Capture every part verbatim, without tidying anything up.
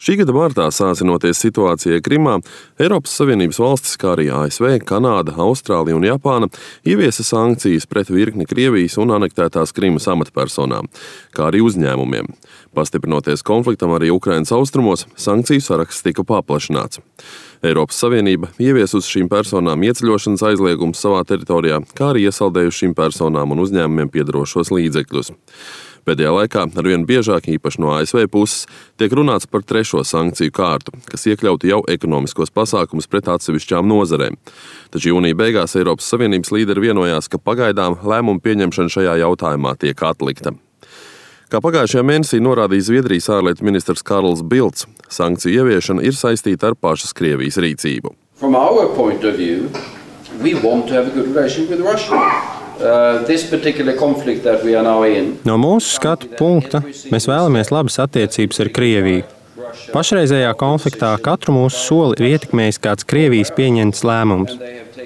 Šī gada martā, sāsinoties situācijai Krimā, Eiropas Savienības valstis, kā arī A S V, Kanāda, Austrālija un Japāna ieviesa sankcijas pret virkni Krievijas un anektētās Krimas amatpersonām, kā arī uzņēmumiem. Pastiprinoties konfliktam arī Ukrainas austrumos, sankciju saraksts tika paplašināts. Eiropas Savienība ievies uz šīm personām ieceļošanas aizliegumus savā teritorijā, kā arī iesaldējuši šīm personām un uzņēmumiem piedarošos līdzekļus. Pēdējā laikā arvien biežāk, īpaši no A S V puses, tiek runāts par trešo sankciju kārtu, kas iekļautu jau ekonomiskos pasākumus pret atsevišķām nozarēm. Taču jūnija beigās Eiropas Savienības līderi vienojās, ka pagaidām lēmumu pieņemšana šajā jautājumā tiek atlikta. Kā pagājušajā mēnesī norādīja Zviedrijas ārlietu ministrs Karls Bildts, sankciju ieviešana ir saistīta ar pašas Krievijas rīcību. From our point of view, we want to have a good relationship with Russia. Uh, this particular conflict that we are now in. No mūsu skatu punkta mēs vēlamies labas attiecības ar Krieviju. Pašreizējā konfliktā katru mūsu soli ir ietekmējis kāds Krievijas pieņemts lēmums.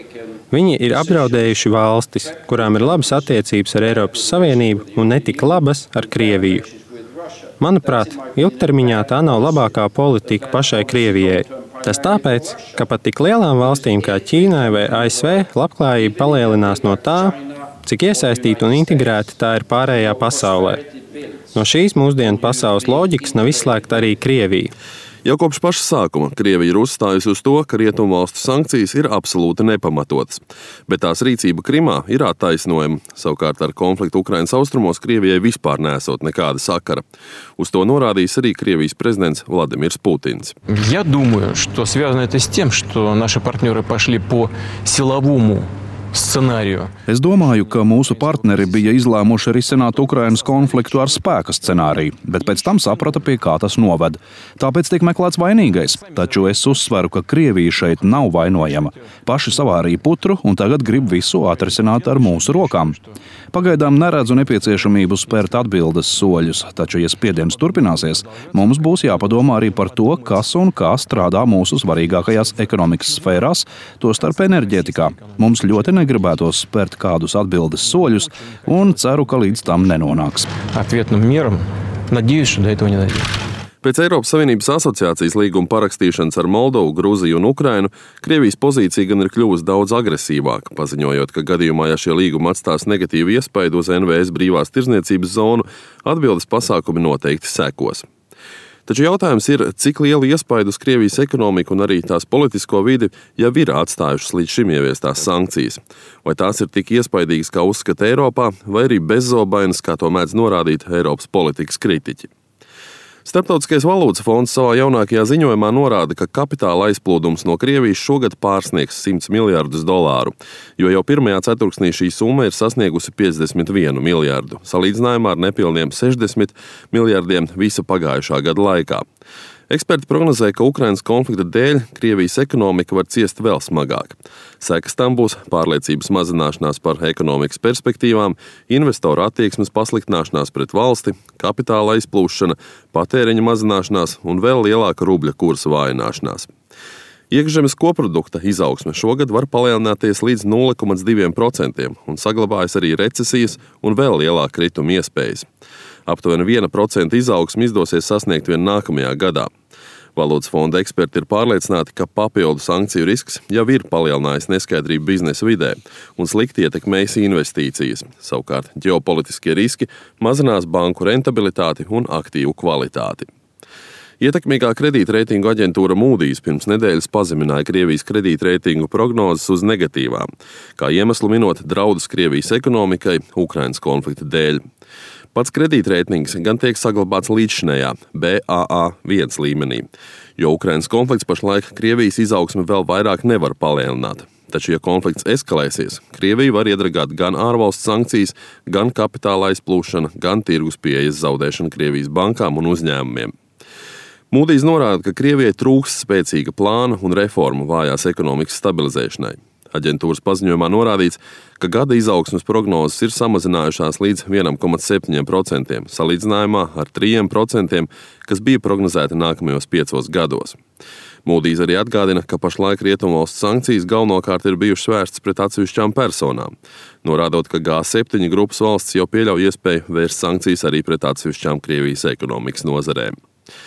Viņi ir apdraudējuši valstis, kurām ir labas attiecības ar Eiropas Savienību un netik labas ar Krieviju. Manuprāt, ilgtermiņā tā nav labākā politika pašai Krievijai. Tas tāpēc, ka pat tik lielām valstīm kā Ķīnai vai A S V labklājība palielinās no tā, cik iesaistīta un integrēta tā ir pārējā pasaulē. No šīs mūsdienu pasaules loģikas nav izslēgta arī Krievija. Jau kopš paša sākuma Krievija ir uzstājusi uz to, ka rietumvalstu sankcijas ir absolūti nepamatotas, bet tās rīcība Krimā ir attaisnojama. Savukārt ar konfliktu Ukrainas austrumos Krievijai vispār nesot nekāda sakara. Uz to norādījis arī Krievijas prezidents Vladimirs Putins. Я думаю, что связано это с тем, что наши партнеры пошли по силовому scenāriju. Es domāju, ka mūsu partneri bija izlēmuši risināt Ukrainas konfliktu ar spēka scenāriju, bet pēc tam saprata, pie kā tas noved. Tāpēc tiek meklēts vainīgais, taču es uzsveru, ka Krievija šeit nav vainojama. Paši savārīja putru un tagad grib visu atrisināt ar mūsu rokām. Pagaidām neredzu nepieciešamību spērt atbildes soļus, taču, ja spiediens turpināsies, mums būs jāpadomā arī par to, kas un kā strādā mūsu svarīgākajās ekonomikas sfērās, tostarp enerģētikā. Mums ļoti negribētos spērt kādus atbildes soļus un ceru, ka līdz tam nenonāks. Atvietnam mieram, nadījuši, da этого не дойдет. Pēc Eiropas Savienības asociācijas līguma parakstīšanas ar Moldovu, Gruziju un Ukrainu, Krievijas pozīcija gan ir kļuvusi daudz agresīvāka, paziņojot, ka gadījumā, ja šie līgumi atstās negatīvu iespaidu uz N V S brīvās tirdzniecības zonu, atbildes pasākumi noteikti sekos. Taču jautājums ir, cik lielu iespaidu uz Krievijas ekonomiku un arī tās politisko vidi jau ir atstājušas līdz šim ieviestās sankcijas. Vai tās ir tik iespaidīgas, kā uzskata Eiropā, vai arī bezzobainas, kā to mēdz norādīt Eiropas politikas kritiķi. Starptautiskais valūtas fonds savā jaunākajā ziņojumā norāda, ka kapitāla aizplūdums no Krievijas šogad pārsniegs simts miljardus dolāru, jo jau pirmajā ceturksnī šī summa ir sasniegusi piecdesmit vienu miljardu, salīdzinājumā ar nepilniem sešdesmit miljardiem visa pagājušā gada laikā. Eksperti prognozē, ka Ukrainas konflikta dēļ Krievijas ekonomika var ciest vēl smagāk. Sekas tam būs pārliecības mazināšanās par ekonomikas perspektīvām, investoru attieksmes pasliktināšanās pret valsti, kapitāla aizplūšana, patēriņa mazināšanās un vēl lielāka rubļa kursa vājināšanās. Iekšzemes koprodukta izaugsme šogad var palielināties līdz nulle komats divi procenti un saglabājas arī recesijas un vēl lielāka krituma iespējas. Aptuveni viena procenta izaugsme izdosies sasniegt vien nākamajā gadā. Valūtas fonda eksperti ir pārliecināti, ka papildu sankciju risks jau ir palielinājis neskaidrību biznesa vidē un slikti ietekmējis investīcijas. Savukārt ģeopolitiskie riski mazinās banku rentabilitāti un aktīvu kvalitāti. Ietekmīgā kredītreitingu aģentūra Moody's pirms nedēļas pazemināja Krievijas kredītreitingu prognozes uz negatīvām, kā iemeslu minot draudus Krievijas ekonomikai Ukrainas konflikta dēļ. Pats kredītreitings gan tiek saglabāts līdzšinējā B A A viens līmenī, jo Ukrainas konflikts pašlaik Krievijas izaugsmi vēl vairāk nevar palielināt. Taču, ja konflikts eskalēsies, Krievija var iedragāt gan ārvalstu sankcijas, gan kapitāla aizplūšana, gan tirgus pieejas zaudēšana Krievijas bankām un uzņēmumiem. Moody's norāda, ka Krievijai trūkst spēcīga plāna un reformu vājās ekonomikas stabilizēšanai. Aģentūras paziņojumā norādīts, ka gada izaugsmes prognozes ir samazinājušās līdz viens komats septiņi procenti, salīdzinājumā ar trīs procenti, kas bija prognozēti nākamajos piecos gados. Moody's arī atgādina, ka pašlaik rietumvalstu sankcijas galvenokārt ir bijušas vērstas pret atsevišķām personām, norādot, ka G septiņi grupas valsts jau pieļauj iespēju vērst sankcijas arī pret atsevišķām Krievijas ekonomikas nozarēm.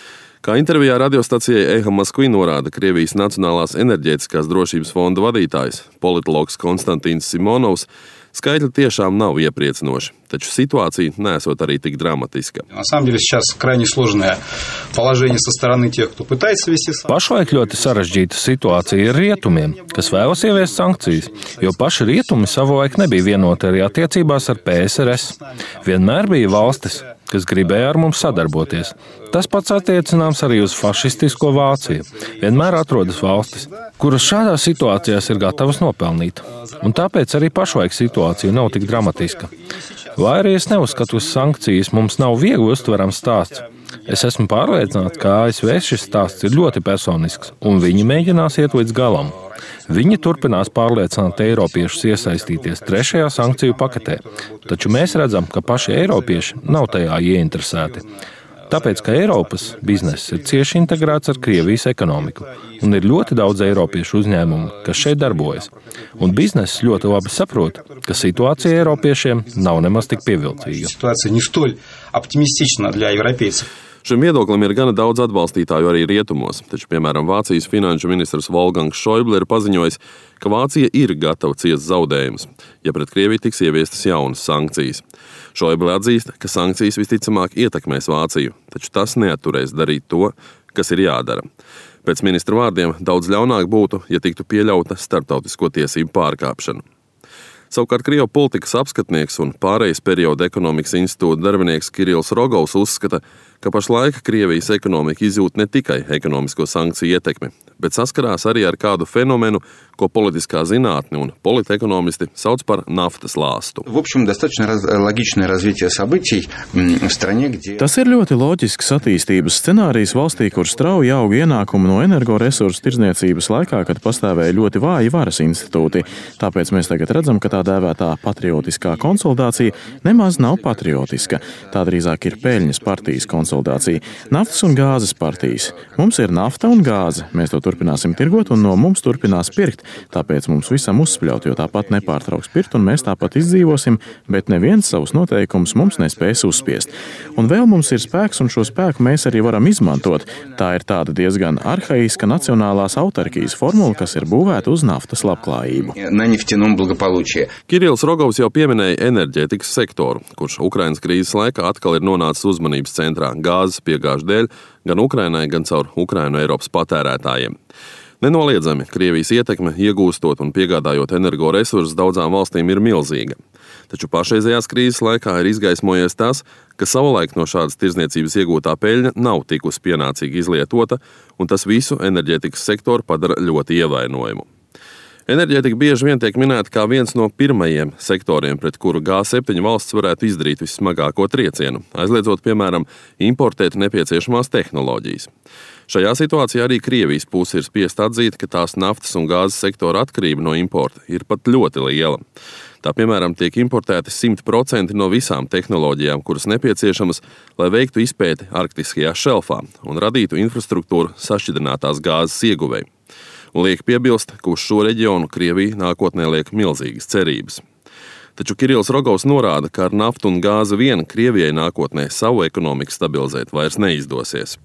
Kā intervijā radiostacijai Eha Moskvi norāda Krievijas Nacionālās enerģētiskās drošības fonda vadītājs, politologs Konstantīns Simonovs, skaitļi tiešām nav iepriecinoši, taču situācija nesot arī tik dramatiska. Pašlaik ļoti sarežģīta situācija ir rietumiem, kas vēlas ieviest sankcijas, jo paši rietumi savulaik nebija vienoti arī attiecībās ar P S R S. Vienmēr bija valstis, kas gribēja ar mums sadarboties. Tas pats attiecināms arī uz fašistisko Vāciju. Vienmēr atrodas valstis, kuras šādās situācijās ir gatavas nopelnīt. Un tāpēc arī pašlaik situācija nav tik dramatiska. Lai arī es neuzskatu, ka sankcijas mums nav viegli uztverams stāsts. Es esmu pārliecināts, ka A S V šis stāsts ir ļoti personisks, un viņi mēģinās iet līdz galam. Viņi turpinās pārliecināt eiropiešus iesaistīties trešajā sankciju paketē, taču mēs redzam, ka paši eiropieši nav tajā ieinteresēti. Tāpēc, ka Eiropas bizness ir cieši integrēts ar Krievijas ekonomiku, un ir ļoti daudz eiropiešu uzņēmumu, kas šeit darbojas. Un bizness ļoti labi saprot, ka situācija eiropiešiem nav nemaz tik pievilcīga. Šim viedoklim ir gana daudz atbalstītāju arī rietumos, taču, piemēram, Vācijas finanšu ministrs Wolfgangs Schäuble ir paziņojis, ka Vācija ir gatava ciest zaudējumus, ja pret Krieviju tiks ieviestas jaunas sankcijas. Schäuble atzīst, ka sankcijas visticamāk ietekmēs Vāciju, taču tas neatturēs darīt to, kas ir jādara. Pēc ministra vārdiem daudz ļaunāk būtu, ja tiktu pieļauta starptautisko tiesību pārkāpšana. Savukārt Krievu politikas apskatnieks un pārejas perioda ekonomikas institūta darbinieks Kirills Rogovs uzskata, ka pašlaik Krievijas ekonomika izjūt ne tikai ekonomisko sankciju ietekmi, bet saskarās arī ar kādu fenomenu, ko politiskā zinātne un politekonomisti sauc par naftas lāstu. Tas ir ļoti loģisks attīstības scenārijs valstī, kur strauji aug ienākumi no energoresursu tirdzniecības laikā, kad pastāvēja ļoti vāji varas institūti. Tāpēc mēs tagad redzam, ka tā dēvētā patriotiskā konsolidācija nemaz nav patriotiska. Tā drīzāk ir peļņas partijas konsolidācija. Naftas un gāzes partijas. Mums ir nafta un gāze. Mēs to turpināsim tirgot un no mums turpinās pirkt. Tāpēc mums visam uzspļaut, jo tāpat nepārtrauks pirkt un mēs tāpat izdzīvosim, bet neviens savus noteikumus mums nespēs uzspiest. Un vēl mums ir spēks un šo spēku mēs arī varam izmantot. Tā ir tāda diezgan arhaiska nacionālās autarkijas formula, kas ir būvēta uz naftas labklājību. Kirills Rogovs jau pieminēja enerģētikas sektoru, kurš Ukrainas krīzes laikā atkal ir nonācis uzmanības centrā gāzes piegāžu dēļ gan Ukrainai, gan caur Ukrainu Eiropas patērētājiem. Nenoliedzami, Krievijas ietekme iegūstot un piegādājot energoresursus daudzām valstīm ir milzīga. Taču pašreizējās krīzes laikā ir izgaismojies tas, ka savulaik no šādas tirdzniecības iegūtā peļņa nav tikusi pienācīgi izlietota, un tas visu enerģētikas sektoru padara ļoti ievainojumu. Enerģētika bieži vien tiek minēta kā viens no pirmajiem sektoriem, pret kuru G septiņi valsts varētu izdarīt vissmagāko triecienu, aizliedzot, piemēram, importēt nepieciešamās tehnoloģijas. Šajā situācijā arī Krievijas puse ir spiest atzīt, ka tās naftas un gāzes sektora atkarība no importa ir pat ļoti liela. Tā, piemēram, tiek importēti simt procenti no visām tehnoloģijām, kuras nepieciešamas, lai veiktu izpēti arktiskajā šelfā un radītu infrastruktūru sašķidrinātās gāzes ieguvēji. Un liek piebilst, ka uz šo reģionu Krievija nākotnē liek milzīgas cerības. Taču Kirills Rogovs norāda, ka ar naftu un gāzi vien Krievijai nākotnē savu ekonomiku stabilizēt vairs neizdosies.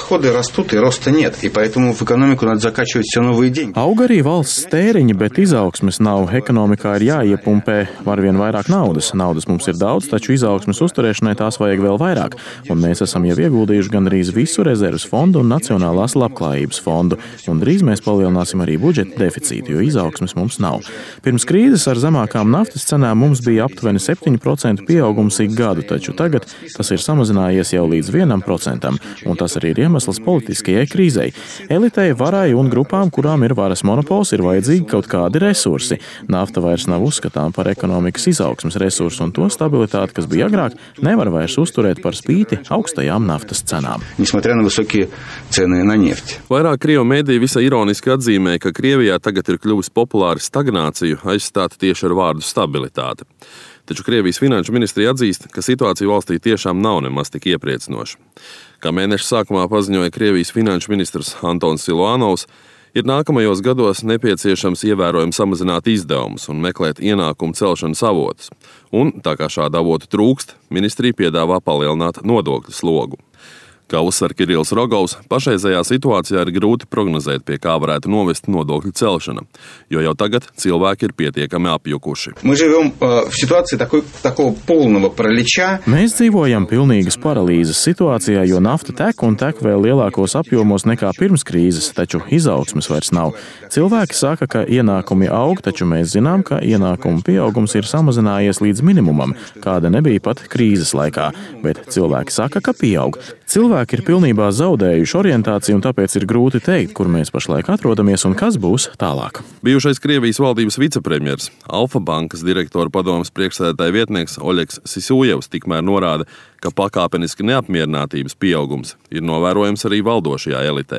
Aug arī valsts tēriņi, bet izaugsmes nav. Ekonomikā ir jāiepumpē arvien vairāk naudas. Naudas mums ir daudz, taču izaugsmes uzturēšanai tās vajag vēl vairāk. Un mēs esam jau ieguldījuši gandrīz visu rezerves fondu un Nacionālās labklājības fondu. Un drīz mēs palielināsim arī budžeta deficītu, jo izaugsmes mums nav. Pirms krīzes ar zemākām naftas cenām mums bija aptuveni septiņu procentu pieaugums ik gadu, taču tagad tas ir samazinājies jau līdz vienam procentam, un tas arī ir iemesls politiskajai krīzei. Elitei, varai un grupām, kurām ir varas monopols, ir vajadzīgi kaut kādi resursi. Nafta vairs nav uzskatām par ekonomikas izaugsmes resursu, un to stabilitāti, kas bija agrāk, nevar vairs uzturēt par spīti augstajām naftas cenām. Vairāk Krievu mediji visai ironiski atzīmē, ka Krievijā tagad ir kļuvis populāri stagnāciju aizstāt tieši ar vārdu stabilitāti. Taču Krievijas finanšu ministrija atzīst, ka situācija valstī tiešām nav nemaz tik iepriecinoša. Kā mēneša sākumā paziņoja Krievijas finanšu ministrs Antons Siluanovs, ir nākamajos gados nepieciešams ievērojami samazināt izdevumus un meklēt ienākumu celšanas avotus. Un, tā kā šāda avotu trūkst, ministrija piedāvā palielināt nodokļu slogu. Kā uzsver Kirills Rogovs, pašreizējā situācijā ir grūti prognozēt, pie kā varētu novest nodokļu celšana, jo jau tagad cilvēki ir pietiekami apjukuši. Mēs dzīvojam pilnīgas paralīzes situācijā, jo nafta tek un tek vēl lielākos apjomos nekā pirms krīzes, taču izaugsmes vairs nav. Cilvēki saka, ka ienākumi aug, taču mēs zinām, ka ienākumu pieaugums ir samazinājies līdz minimumam, kāda nebija pat krīzes laikā, bet cilvēki saka, ka pieaug. Cilvēki ir pilnībā zaudējuši orientāciju, un tāpēc ir grūti teikt, kur mēs pašlaik atrodamies un kas būs tālāk. Bijušais Krievijas valdības vicepremjers, Alfa bankas direktora padomes priekšsēdētāja vietnieks Oļegs Sisujevs tikmēr norāda, ka pakāpeniski neapmierinātības pieaugums ir novērojams arī valdošajā elitē.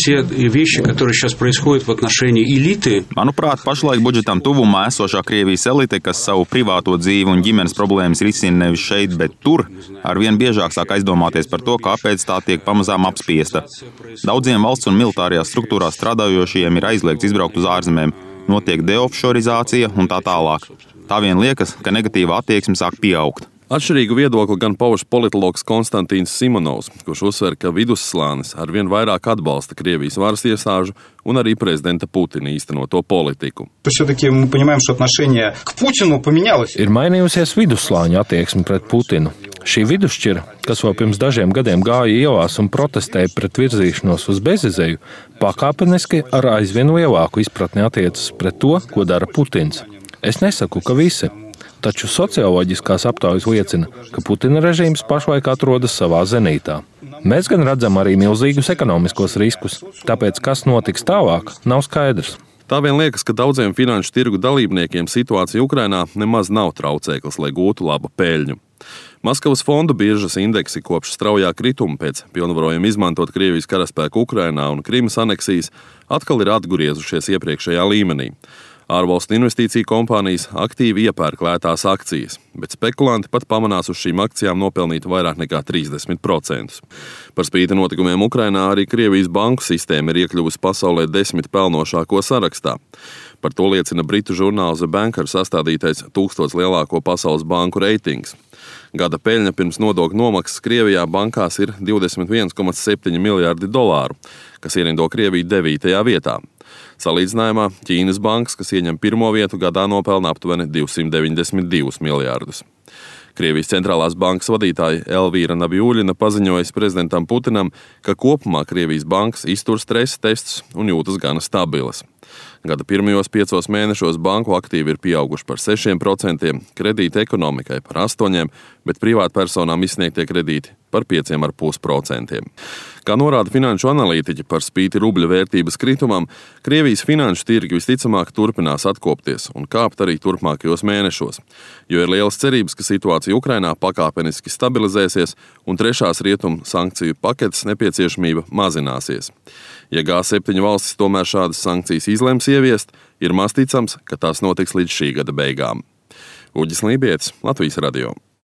Manuprāt, pašlaik budžetam tuvumā esošā Krievijas elite, kas savu privāto dzīvi un ģimenes problēmas risina nevis šeit, bet tur, arvien biežāk sāk aizdomāties par to, kāpēc tā tiek pamazām apspiesta. Daudziem valsts un militārajā struktūrā strādājošajiem ir aizliegts izbraukt uz ārzemēm, notiek deofšorizācija un tā tālāk. Tā vien liekas, ka negatīva attieksme sāk pieaugt. Atšķirīgu viedokli gan pauž politologs Konstantīns Simonovs, kurš uzsver, ka vidusslānis arvien vairāk atbalsta Krievijas varas iestāžu un arī prezidenta Putina īstenoto politiku. Ir mainījusies vidusslāņa attieksme pret Putinu. Šī vidusšķira, kas vēl pirms dažiem gadiem gāja ielās un protestēja pret virzīšanos uz bezizeju, pakāpeniski ar aizvien lielāku izpratni attiecas pret to, ko dara Putins. Es nesaku, ka visi. Taču socioloģiskās aptaujas liecina, ka Putina režīms pašlaik atrodas savā zenītā. Mēs gan redzam arī milzīgus ekonomiskos riskus, tāpēc kas notiks tālāk, nav skaidrs. Tā vien liekas, ka daudziem finanšu tirgu dalībniekiem situācija Ukrainā nemaz nav traucēklis, lai gūtu labu peļņu. Maskavas fondu biržas indeksi kopš straujā krituma pēc pilnvarojuma izmantot Krievijas karaspēku Ukrainā un Krimas aneksijas atkal ir atgriezušies iepriekšējā līmenī. Ārvalstu investīciju kompānijas aktīvi iepērk lētās akcijas, bet spekulanti pat pamanās uz šīm akcijām nopelnīt vairāk nekā trīsdesmit procentus. Par spīti notikumiem Ukrainā arī Krievijas banku sistēma ir iekļuvusi pasaulē desmit pelnošāko sarakstā. Par to liecina britu žurnāls The Banker sastādītais tūkstots lielāko pasaules banku reitings. Gada peļņa pirms nodokļu nomaksas Krievijā bankās ir divdesmit viens komats septiņi miljārdi dolāru, kas ierindo Krieviju devītajā vietā. Salīdzinājumā Ķīnas bankas, kas ieņem pirmo vietu, gadā nopelna aptuveni divsimt deviņdesmit divus miljārdus. Krievijas centrālās bankas vadītāja Elvīra Nabjuļina paziņojas prezidentam Putinam, ka kopumā Krievijas bankas iztur stresa testus un jūtas gana stabilas. Gada pirmajos piecos mēnešos banku aktīvi ir pieauguši par sešiem procentiem, kredīti ekonomikai par astoņiem, bet privātpersonām izsniegtie kredīti par pieciem ar pus procentiem. Kā norāda finanšu analītiķi, par spīti rubļa vērtības kritumam, Krievijas finanšu tirgi visticamāk turpinās atkopties un kāpt arī turpmākajos mēnešos, jo ir lielas cerības, ka situācija Ukrainā pakāpeniski stabilizēsies un trešās rietumu sankciju paketes nepieciešamība mazināsies. Ja G septiņi valstis tomēr šādas sankcijas izlems ieviest, ir maz ticams, ka tās notiks līdz šī gada beigām. Uģis Lībietis, Latvijas radio.